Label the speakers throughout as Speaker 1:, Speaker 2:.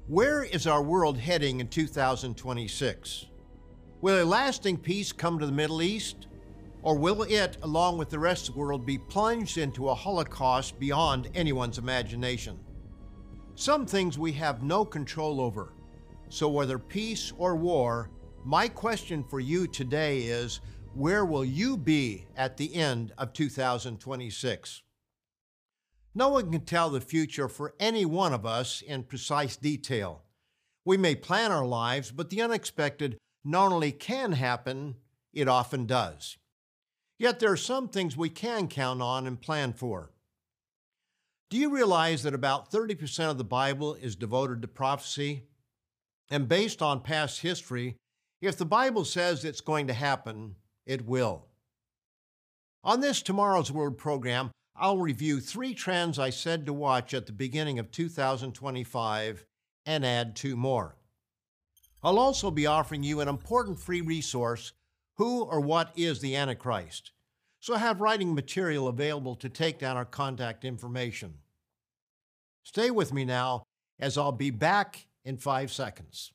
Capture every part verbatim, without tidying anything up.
Speaker 1: Where is our world heading in two thousand twenty-six? Will a lasting peace come to the Middle East? Or will it, along with the rest of the world, be plunged into a holocaust beyond anyone's imagination? Some things we have no control over. So whether peace or war, my question for you today is, where will you be at the end of two thousand twenty-six? No one can tell the future for any one of us in precise detail. We may plan our lives, but the unexpected not only can happen, it often does. Yet there are some things we can count on and plan for. Do you realize that about thirty percent of the Bible is devoted to prophecy? And based on past history, if the Bible says it's going to happen, it will. On this Tomorrow's World program, I'll review three trends I said to watch at the beginning of two thousand twenty-five and add two more. I'll also be offering you an important free resource, Who or What is the Antichrist? So I have writing material available to take down our contact information. Stay with me now, as I'll be back in five seconds.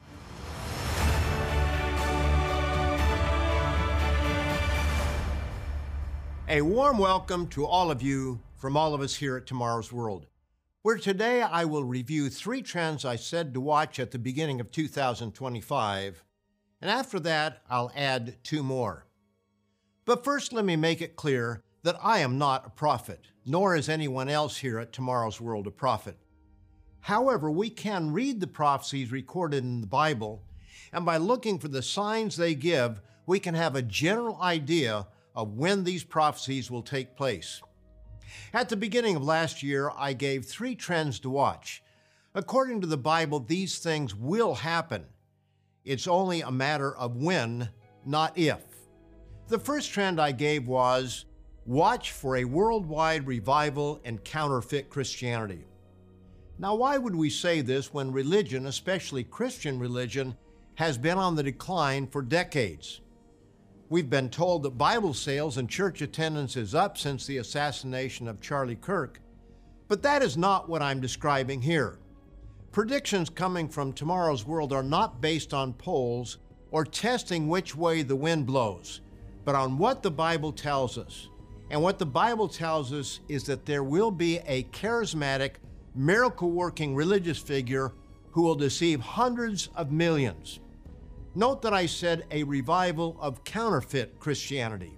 Speaker 1: A warm welcome to all of you from all of us here at Tomorrow's World, where today I will review three trends I said to watch at the beginning of two thousand twenty-five, and after that I'll add two more. But first, let me make it clear that I am not a prophet, nor is anyone else here at Tomorrow's World a prophet. However, we can read the prophecies recorded in the Bible, and by looking for the signs they give, we can have a general idea of when these prophecies will take place. At the beginning of last year, I gave three trends to watch. According to the Bible, these things will happen. It's only a matter of when, not if. The first trend I gave was, watch for a worldwide revival and counterfeit Christianity. Now, why would we say this when religion, especially Christian religion, has been on the decline for decades? We've been told that Bible sales and church attendance is up since the assassination of Charlie Kirk, but that is not what I'm describing here. Predictions coming from Tomorrow's World are not based on polls or testing which way the wind blows, but on what the Bible tells us. And what the Bible tells us is that there will be a charismatic, miracle-working religious figure who will deceive hundreds of millions. Note that I said a revival of counterfeit Christianity.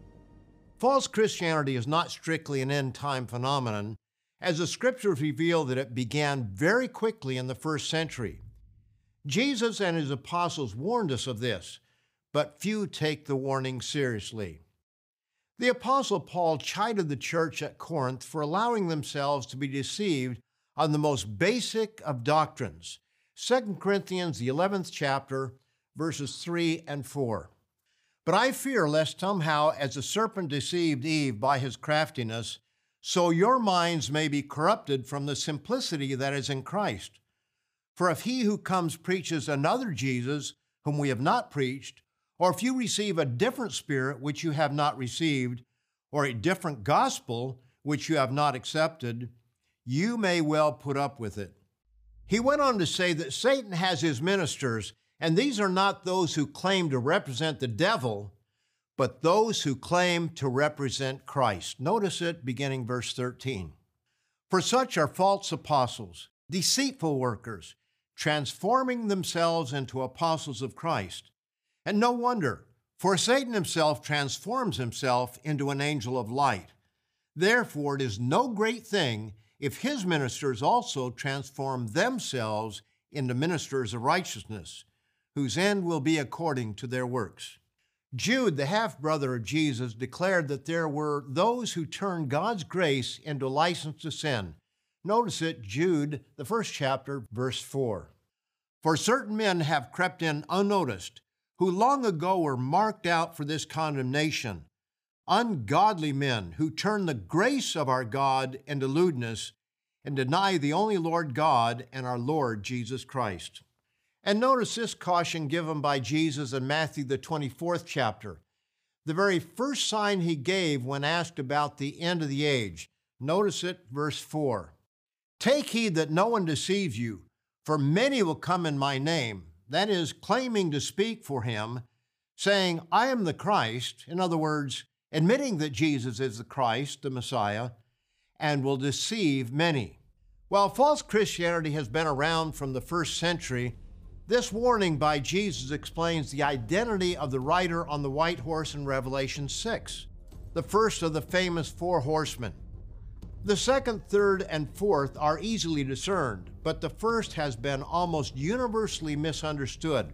Speaker 1: False Christianity is not strictly an end-time phenomenon, as the scriptures reveal that it began very quickly in the first century. Jesus and his apostles warned us of this, but few take the warning seriously. The apostle Paul chided the church at Corinth for allowing themselves to be deceived on the most basic of doctrines. Second Corinthians, the eleventh chapter, verses three and four. But I fear lest somehow, as the serpent deceived Eve by his craftiness, so your minds may be corrupted from the simplicity that is in Christ. For if he who comes preaches another Jesus, whom we have not preached, or if you receive a different spirit which you have not received, or a different gospel which you have not accepted, you may well put up with it. He went on to say that Satan has his ministers, and these are not those who claim to represent the devil, but those who claim to represent Christ. Notice it beginning verse thirteen. For such are false apostles, deceitful workers, transforming themselves into apostles of Christ. And no wonder, for Satan himself transforms himself into an angel of light. Therefore, it is no great thing if his ministers also transform themselves into ministers of righteousness, whose end will be according to their works. Jude, the half-brother of Jesus, declared that there were those who turned God's grace into a license to sin. Notice it, Jude, the first chapter, verse four. For certain men have crept in unnoticed, who long ago were marked out for this condemnation, ungodly men who turn the grace of our God into lewdness and deny the only Lord God and our Lord Jesus Christ. And notice this caution given by Jesus in Matthew, the twenty-fourth chapter, the very first sign he gave when asked about the end of the age. Notice it, verse four. Take heed that no one deceives you, For many will come in my name, that is, claiming to speak for him, saying, I am the Christ, in other words, admitting that Jesus is the Christ, the Messiah, and will deceive many. While false Christianity has been around from the first century, this warning by Jesus explains the identity of the rider on the white horse in Revelation six, the first of the famous four horsemen. The second, third, and fourth are easily discerned, but the first has been almost universally misunderstood.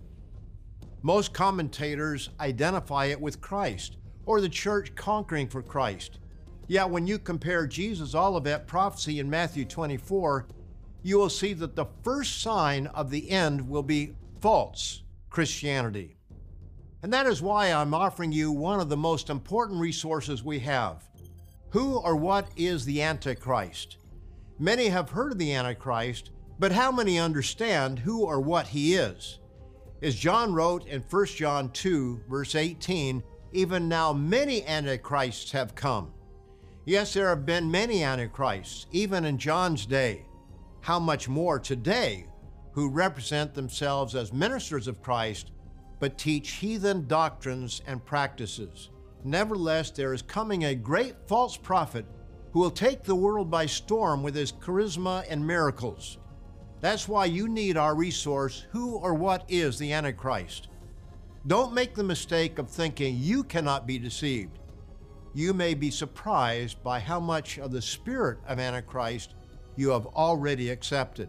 Speaker 1: Most commentators identify it with Christ, or the church conquering for Christ. Yet when you compare Jesus' Olivet prophecy in Matthew twenty-four, you will see that the first sign of the end will be false Christianity. And that is why I'm offering you one of the most important resources we have. Who or what is the Antichrist? Many have heard of the Antichrist, but how many understand who or what he is? As John wrote in First John two, verse eighteen, even now many Antichrists have come. Yes, there have been many Antichrists, even in John's day. How much more today, who represent themselves as ministers of Christ, but teach heathen doctrines and practices. Nevertheless, there is coming a great false prophet who will take the world by storm with his charisma and miracles. That's why you need our resource, Who or What is the Antichrist? Don't make the mistake of thinking you cannot be deceived. You may be surprised by how much of the spirit of Antichrist you have already accepted.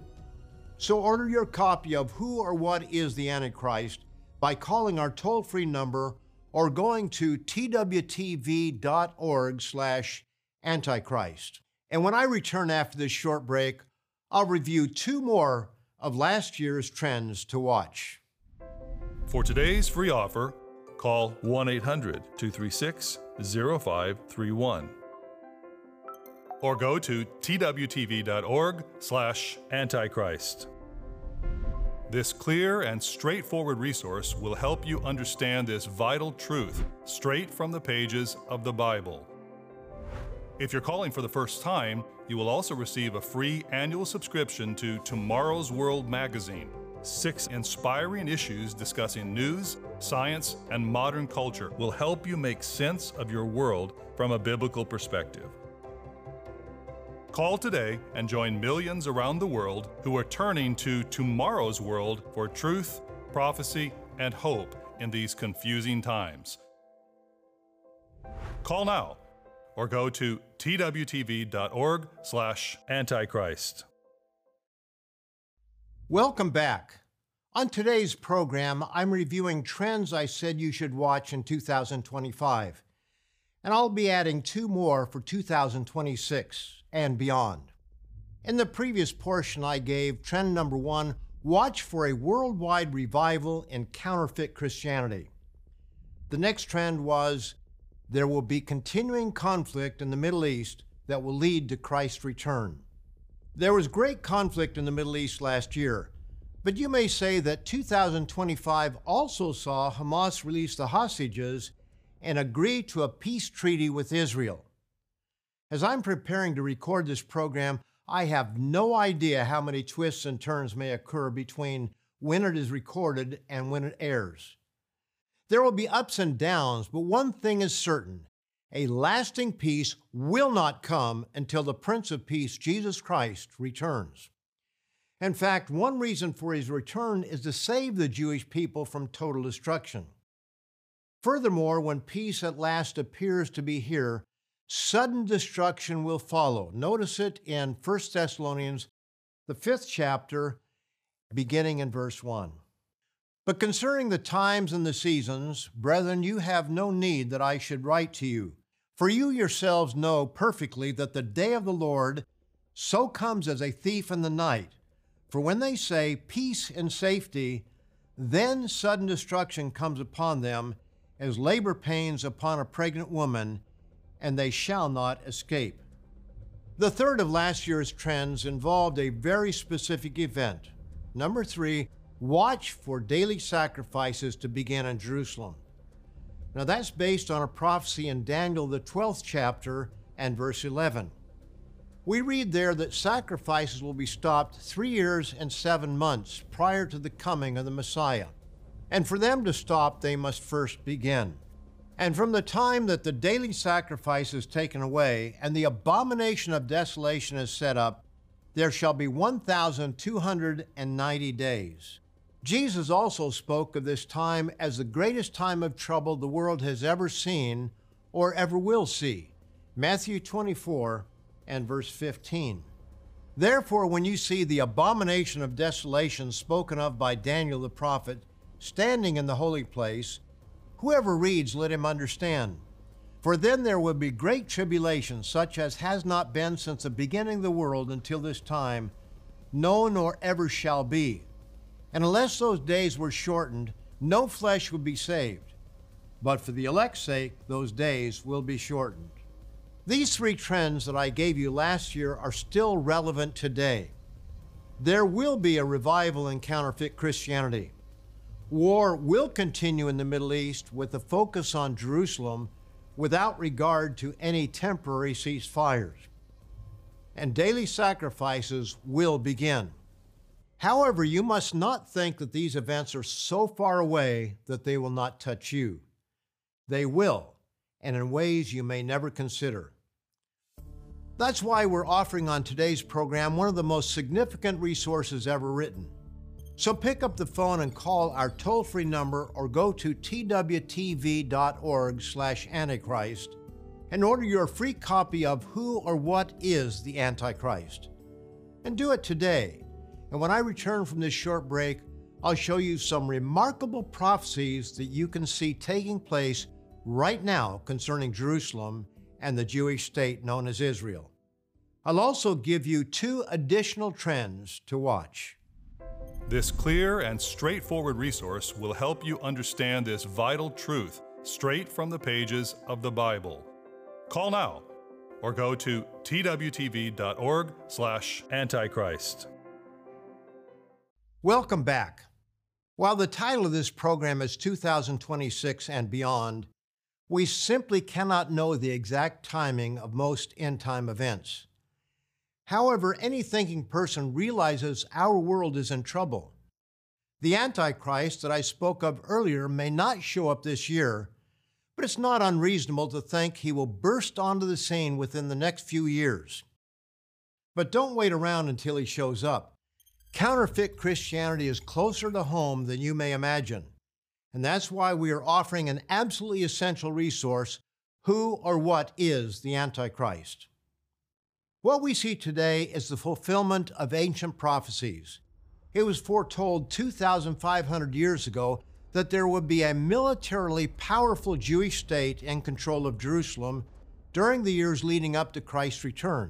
Speaker 1: So order your copy of Who or What is the Antichrist by calling our toll-free number or going to t w t v dot org slash antichrist. And when I return after this short break, I'll review two more of last year's trends to watch.
Speaker 2: For today's free offer, call one eight hundred, two three six, zero five three one or go to t w t v dot org slash antichrist. This clear and straightforward resource will help you understand this vital truth straight from the pages of the Bible. If you're calling for the first time, you will also receive a free annual subscription to Tomorrow's World magazine. Six inspiring issues discussing news, science, and modern culture will help you make sense of your world from a biblical perspective. Call today and join millions around the world who are turning to Tomorrow's World for truth, prophecy, and hope in these confusing times. Call now or go to t w t v dot org slash antichrist.
Speaker 1: Welcome back. On today's program, I'm reviewing trends I said you should watch in two thousand twenty-five, and I'll be adding two more for two thousand twenty-six and beyond. In the previous portion, I gave trend number one, watch for a worldwide revival in counterfeit Christianity. The next trend was, there will be continuing conflict in the Middle East that will lead to Christ's return. There was great conflict in the Middle East last year, but you may say that two thousand twenty-five also saw Hamas release the hostages and agree to a peace treaty with Israel. As I'm preparing to record this program, I have no idea how many twists and turns may occur between when it is recorded and when it airs. There will be ups and downs, but one thing is certain: a lasting peace will not come until the Prince of Peace, Jesus Christ, returns. In fact, one reason for his return is to save the Jewish people from total destruction. Furthermore, when peace at last appears to be here, sudden destruction will follow. Notice it in First Thessalonians, the fifth chapter, beginning in verse one. But concerning the times and the seasons, brethren, you have no need that I should write to you. For you yourselves know perfectly that the day of the Lord so comes as a thief in the night. For when they say peace and safety, then sudden destruction comes upon them as labor pains upon a pregnant woman, and they shall not escape. The third of last year's trends involved a very specific event. Number three, watch for daily sacrifices to begin in Jerusalem. Now that's based on a prophecy in Daniel, the twelfth chapter and verse eleven. We read there that sacrifices will be stopped three years and seven months prior to the coming of the Messiah. And for them to stop, they must first begin. And from the time that the daily sacrifice is taken away and the abomination of desolation is set up, there shall be one thousand two hundred ninety days. Jesus also spoke of this time as the greatest time of trouble the world has ever seen or ever will see. Matthew twenty-four and verse fifteen. Therefore, when you see the abomination of desolation spoken of by Daniel the prophet standing in the holy place, whoever reads, let him understand. For then there will be great tribulation, such as has not been since the beginning of the world until this time, no nor ever shall be. And unless those days were shortened, no flesh would be saved. But for the elect's sake, those days will be shortened. These three trends that I gave you last year are still relevant today. There will be a revival in counterfeit Christianity. War will continue in the Middle East with a focus on Jerusalem without regard to any temporary ceasefires. And daily sacrifices will begin. However, you must not think that these events are so far away that they will not touch you. They will, and in ways you may never consider. That's why we're offering on today's program one of the most significant resources ever written. So pick up the phone and call our toll-free number or go to t w t v dot org slash antichrist and order your free copy of Who or What is the Antichrist. And do it today. And when I return from this short break, I'll show you some remarkable prophecies that you can see taking place right now concerning Jerusalem and the Jewish state known as Israel. I'll also give you two additional trends to watch.
Speaker 2: This clear and straightforward resource will help you understand this vital truth straight from the pages of the Bible. Call now or go to t w t v dot org slash antichrist.
Speaker 1: Welcome back. While the title of this program is two thousand twenty-six and Beyond, we simply cannot know the exact timing of most end-time events. However, any thinking person realizes our world is in trouble. The Antichrist that I spoke of earlier may not show up this year, but it's not unreasonable to think he will burst onto the scene within the next few years. But don't wait around until he shows up. Counterfeit Christianity is closer to home than you may imagine. And that's why we are offering an absolutely essential resource, Who or What is the Antichrist? What we see today is the fulfillment of ancient prophecies. It was foretold two thousand five hundred years ago that there would be a militarily powerful Jewish state in control of Jerusalem during the years leading up to Christ's return.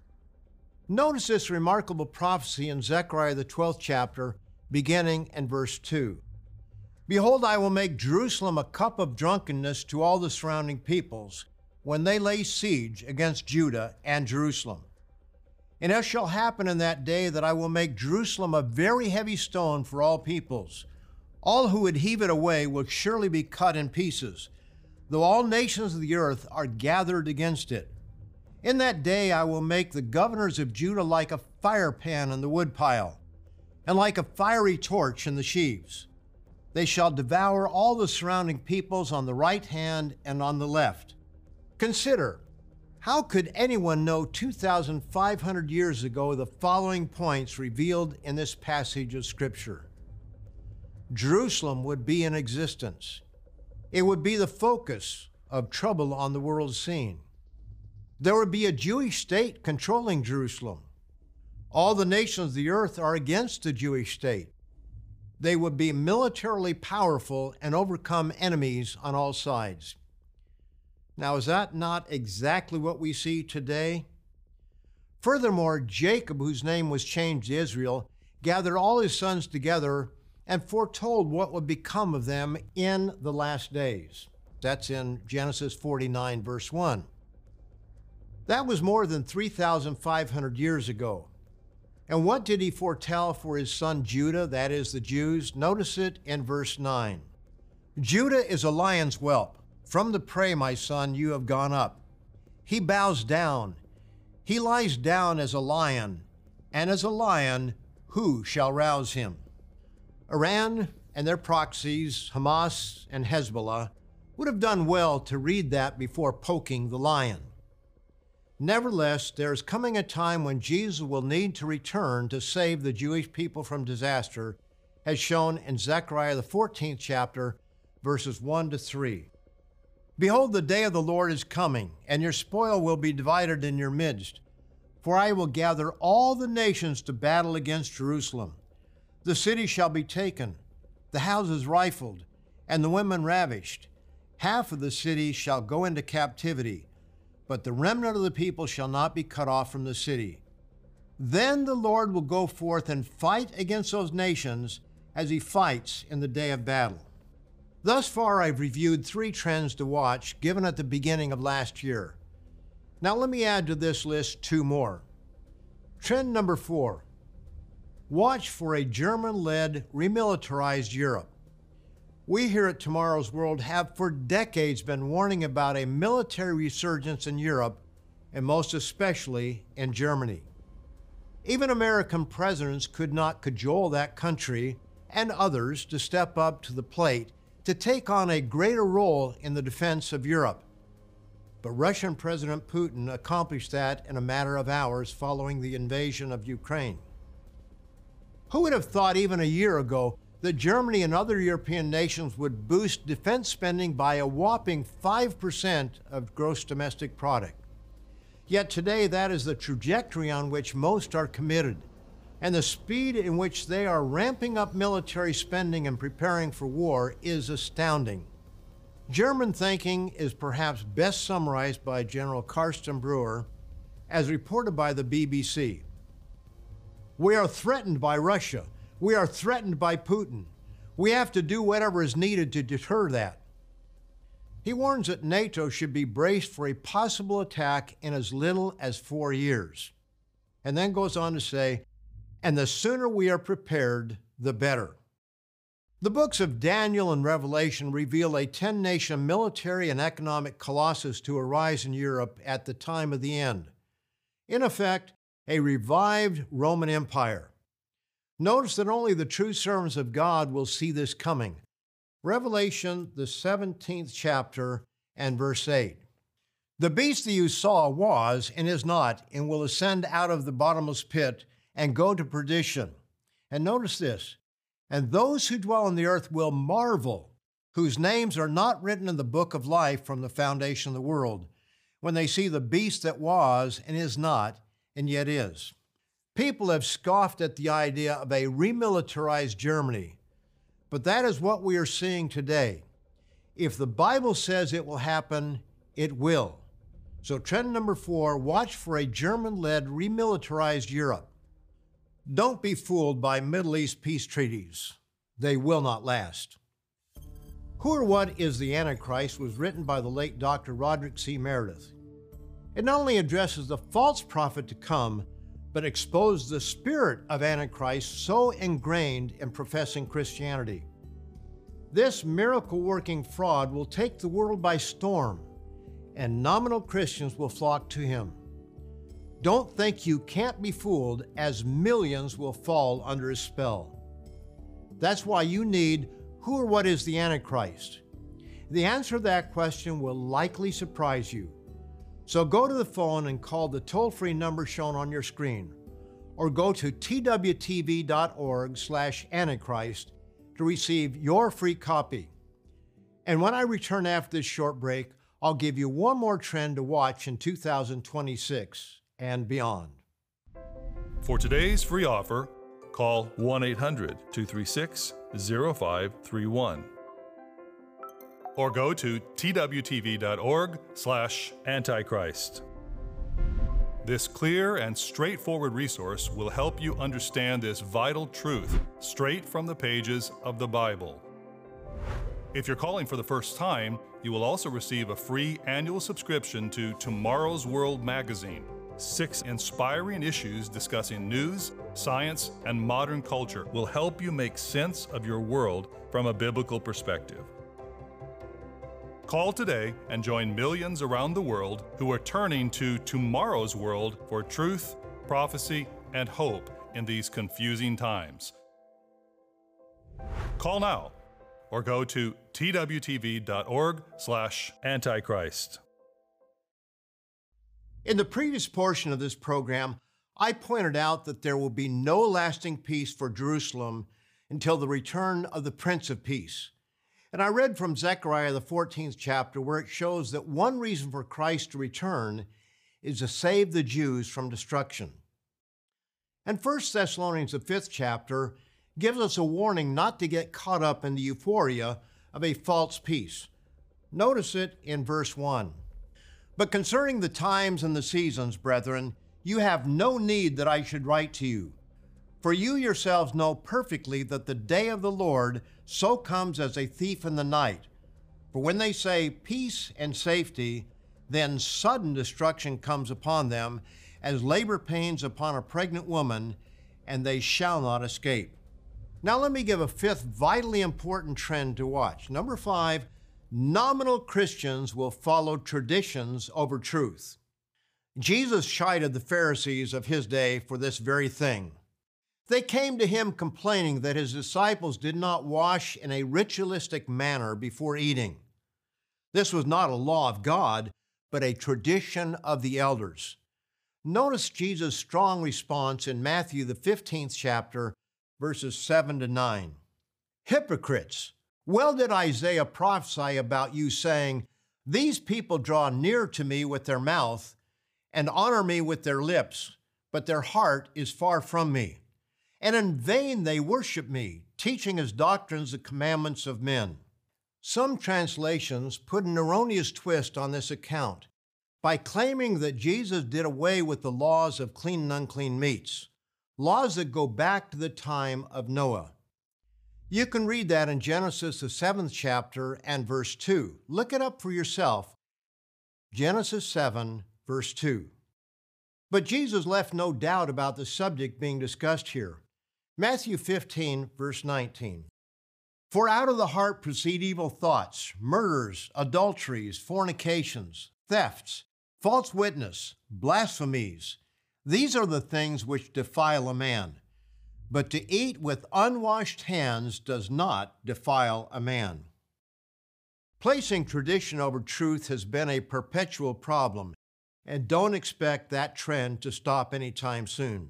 Speaker 1: Notice this remarkable prophecy in Zechariah the twelfth chapter, beginning in verse two. Behold, I will make Jerusalem a cup of drunkenness to all the surrounding peoples, when they lay siege against Judah and Jerusalem. And it shall happen in that day that I will make Jerusalem a very heavy stone for all peoples. All who would heave it away will surely be cut in pieces, though all nations of the earth are gathered against it. In that day I will make the governors of Judah like a fire pan in the woodpile, and like a fiery torch in the sheaves. They shall devour all the surrounding peoples on the right hand and on the left. Consider, how could anyone know two thousand five hundred years ago the following points revealed in this passage of Scripture? Jerusalem would be in existence. It would be the focus of trouble on the world scene. There would be a Jewish state controlling Jerusalem. All the nations of the earth are against the Jewish state. They would be militarily powerful and overcome enemies on all sides. Now, is that not exactly what we see today? Furthermore, Jacob, whose name was changed to Israel, gathered all his sons together and foretold what would become of them in the last days. That's in Genesis forty-nine, verse one. That was more than three thousand five hundred years ago. And what did he foretell for his son Judah, that is the Jews? Notice it in verse nine. Judah is a lion's whelp. From the prey, my son, you have gone up. He bows down. He lies down as a lion, and as a lion, who shall rouse him? Iran and their proxies, Hamas and Hezbollah, would have done well to read that before poking the lion. Nevertheless, there is coming a time when Jesus will need to return to save the Jewish people from disaster, as shown in Zechariah the fourteenth chapter, verses one to three. Behold, the day of the Lord is coming, and your spoil will be divided in your midst. For I will gather all the nations to battle against Jerusalem. The city shall be taken, the houses rifled, and the women ravished. Half of the city shall go into captivity, but the remnant of the people shall not be cut off from the city. Then the Lord will go forth and fight against those nations as he fights in the day of battle. Thus far, I've reviewed three trends to watch given at the beginning of last year. Now let me add to this list two more. Trend number four, watch for a German-led remilitarized Europe. We here at Tomorrow's World have for decades been warning about a military resurgence in Europe, and most especially in Germany. Even American presidents could not cajole that country and others to step up to the plate to take on a greater role in the defense of Europe. But Russian President Putin accomplished that in a matter of hours following the invasion of Ukraine. Who would have thought even a year ago that Germany and other European nations would boost defense spending by a whopping five percent of gross domestic product? Yet today, that is the trajectory on which most are committed, and the speed in which they are ramping up military spending and preparing for war is astounding. German thinking is perhaps best summarized by General Carsten Brewer, as reported by the B B C. We are threatened by Russia. We are threatened by Putin. We have to do whatever is needed to deter that. He warns that NATO should be braced for a possible attack in as little as four years, and then goes on to say, and the sooner we are prepared, the better. The books of Daniel and Revelation reveal a ten-nation military and economic colossus to arise in Europe at the time of the end. In effect, a revived Roman Empire. Notice that only the true servants of God will see this coming. Revelation, the seventeenth chapter and verse eight. The beast that you saw was and is not, and will ascend out of the bottomless pit and go to perdition. And notice this, and those who dwell on the earth will marvel, whose names are not written in the book of life from the foundation of the world, when they see the beast that was and is not, and yet is. People have scoffed at the idea of a remilitarized Germany, but that is what we are seeing today. If the Bible says it will happen, it will. So trend number four, watch for a German-led remilitarized Europe. Don't be fooled by Middle East peace treaties. They will not last. Who or What is the Antichrist was written by the late Doctor Roderick C. Meredith. It not only addresses the false prophet to come, but exposed the spirit of Antichrist so ingrained in professing Christianity. This miracle-working fraud will take the world by storm, and nominal Christians will flock to him. Don't think you can't be fooled, as millions will fall under his spell. That's why you need Who or What is the Antichrist? The answer to that question will likely surprise you. So go to the phone and call the toll-free number shown on your screen, or go to T W T V dot org slash Antichrist to receive your free copy. And when I return after this short break, I'll give you one more trend to watch in two thousand twenty-six and beyond.
Speaker 2: For today's free offer, call one eight hundred, two three six, zero five three one or go to T W T V dot org slash Antichrist. This clear and straightforward resource will help you understand this vital truth straight from the pages of the Bible. If you're calling for the first time, you will also receive a free annual subscription to Tomorrow's World magazine. Six inspiring issues discussing news, science, and modern culture will help you make sense of your world from a biblical perspective. Call today and join millions around the world who are turning to tomorrow's world for truth, prophecy, and hope in these confusing times. Call now or go to t w t v dot org slash antichrist.
Speaker 1: In the previous portion of this program, I pointed out that there will be no lasting peace for Jerusalem until the return of the Prince of Peace. And I read from Zechariah, the fourteenth chapter, where it shows that one reason for Christ to return is to save the Jews from destruction. And First Thessalonians, the fifth chapter, gives us a warning not to get caught up in the euphoria of a false peace. Notice it in verse one. But concerning the times and the seasons, brethren, you have no need that I should write to you. For you yourselves know perfectly that the day of the Lord so comes as a thief in the night. For when they say peace and safety, then sudden destruction comes upon them, as labor pains upon a pregnant woman, and they shall not escape. Now let me give a fifth vitally important trend to watch. Number five, nominal Christians will follow traditions over truth. Jesus chided the Pharisees of his day for this very thing. They came to him complaining that his disciples did not wash in a ritualistic manner before eating. This was not a law of God, but a tradition of the elders. Notice Jesus' strong response in Matthew, the fifteenth chapter, verses seven to nine. Hypocrites! Well did Isaiah prophesy about you, saying, these people draw near to me with their mouth and honor me with their lips, but their heart is far from me. And in vain they worship me, teaching as doctrines the commandments of men. Some translations put an erroneous twist on this account by claiming that Jesus did away with the laws of clean and unclean meats, laws that go back to the time of Noah. You can read that in Genesis, the seventh chapter and verse two. Look it up for yourself. Genesis seven, verse two. But Jesus left no doubt about the subject being discussed here. Matthew fifteen, verse nineteen. For out of the heart proceed evil thoughts, murders, adulteries, fornications, thefts, false witness, blasphemies. These are the things which defile a man. But to eat with unwashed hands does not defile a man. Placing tradition over truth has been a perpetual problem, and don't expect that trend to stop anytime soon.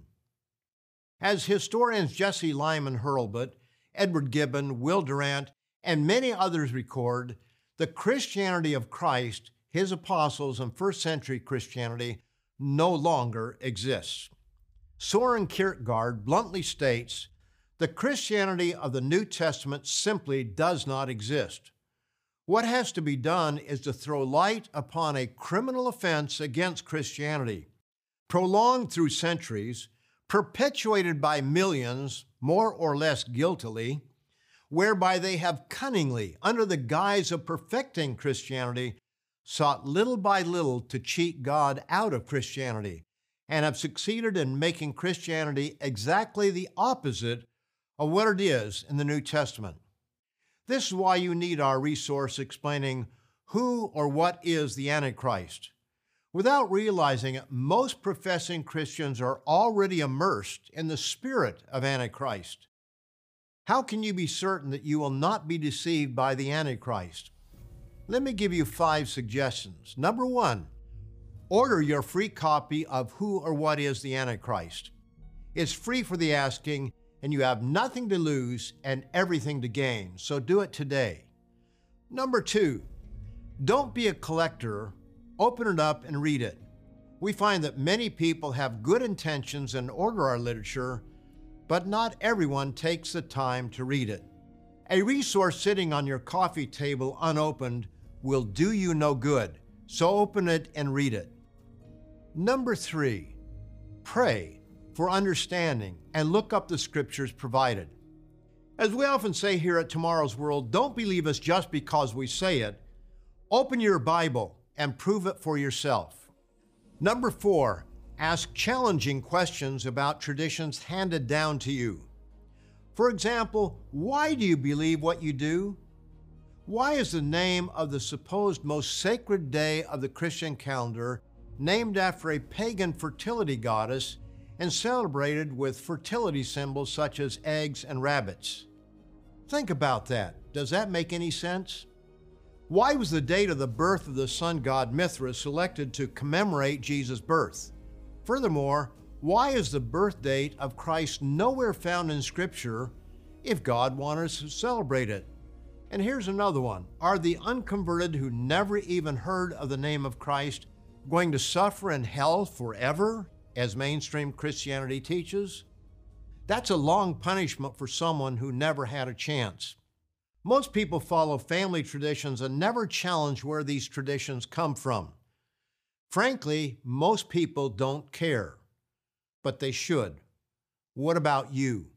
Speaker 1: As historians Jesse Lyman Hurlbut, Edward Gibbon, Will Durant, and many others record, the Christianity of Christ, his apostles, and first century Christianity no longer exists. Soren Kierkegaard bluntly states, the Christianity of the New Testament simply does not exist. What has to be done is to throw light upon a criminal offense against Christianity, prolonged through centuries, perpetuated by millions, more or less guiltily, whereby they have cunningly, under the guise of perfecting Christianity, sought little by little to cheat God out of Christianity, and have succeeded in making Christianity exactly the opposite of what it is in the New Testament. This is why you need our resource explaining who or what is the Antichrist. Without realizing it, most professing Christians are already immersed in the spirit of Antichrist. How can you be certain that you will not be deceived by the Antichrist? Let me give you five suggestions. Number one, order your free copy of Who or What is the Antichrist. It's free for the asking, and you have nothing to lose and everything to gain, so do it today. Number two, don't be a collector. Open it up and read it. We find that many people have good intentions and order our literature, but not everyone takes the time to read it. A resource sitting on your coffee table unopened will do you no good, so open it and read it. Number three, pray for understanding and look up the scriptures provided. As we often say here at Tomorrow's World, don't believe us just because we say it. Open your Bible and prove it for yourself. Number four, ask challenging questions about traditions handed down to you. For example, why do you believe what you do? Why is the name of the supposed most sacred day of the Christian calendar named after a pagan fertility goddess and celebrated with fertility symbols such as eggs and rabbits? Think about that. Does that make any sense? Why was the date of the birth of the sun god Mithras selected to commemorate Jesus' birth? Furthermore, why is the birth date of Christ nowhere found in Scripture if God wanted us to celebrate it? And here's another one. Are the unconverted who never even heard of the name of Christ going to suffer in hell forever, as mainstream Christianity teaches? That's a long punishment for someone who never had a chance. Most people follow family traditions and never challenge where these traditions come from. Frankly, most people don't care, but they should. What about you?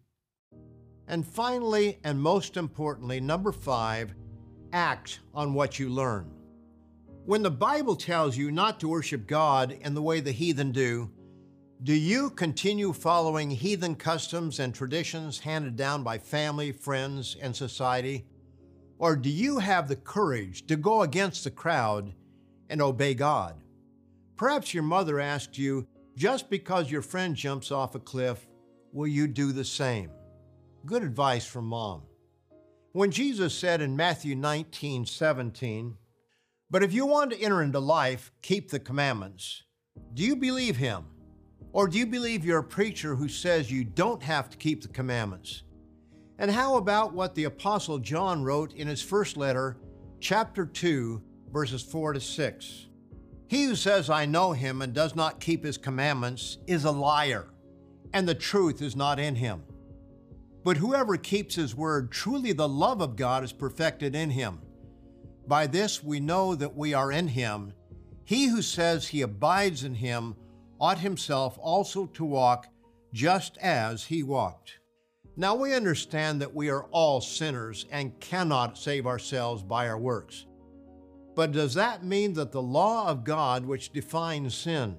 Speaker 1: And finally, and most importantly, number five, act on what you learn. When the Bible tells you not to worship God in the way the heathen do, do you continue following heathen customs and traditions handed down by family, friends, and society? Or do you have the courage to go against the crowd and obey God? Perhaps your mother asked you, just because your friend jumps off a cliff, will you do the same? Good advice from Mom. When Jesus said in Matthew nineteen seventeen, "But if you want to enter into life, keep the commandments," do you believe him? Or do you believe you're a preacher who says you don't have to keep the commandments? And how about what the Apostle John wrote in his first letter, chapter two, verses four to six? "He who says, 'I know him,' and does not keep his commandments is a liar, and the truth is not in him. But whoever keeps his word, truly the love of God is perfected in him. By this we know that we are in him. He who says he abides in him ought himself also to walk just as he walked." Now we understand that we are all sinners and cannot save ourselves by our works. But does that mean that the law of God, which defines sin,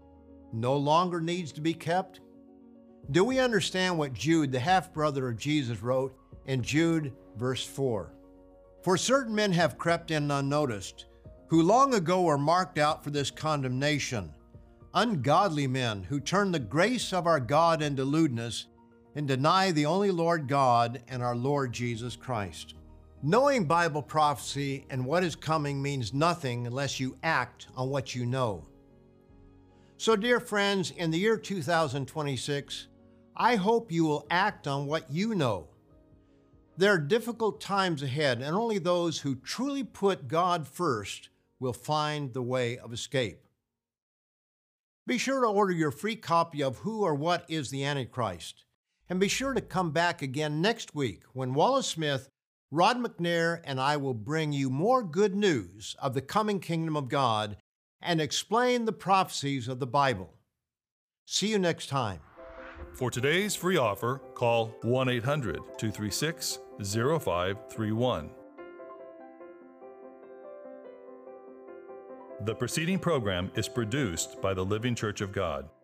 Speaker 1: no longer needs to be kept? Do we understand what Jude, the half-brother of Jesus, wrote in Jude verse four? "For certain men have crept in unnoticed, who long ago were marked out for this condemnation, ungodly men who turn the grace of our God into lewdness and deny the only Lord God and our Lord Jesus Christ." Knowing Bible prophecy and what is coming means nothing unless you act on what you know. So, dear friends, in the year two thousand twenty-six, I hope you will act on what you know. There are difficult times ahead, and only those who truly put God first will find the way of escape. Be sure to order your free copy of Who or What is the Antichrist, and be sure to come back again next week when Wallace Smith, Rod McNair, and I will bring you more good news of the coming kingdom of God and explain the prophecies of the Bible. See you next time.
Speaker 2: For today's free offer, call one eight hundred, two three six, zero five three one. The preceding program is produced by the Living Church of God.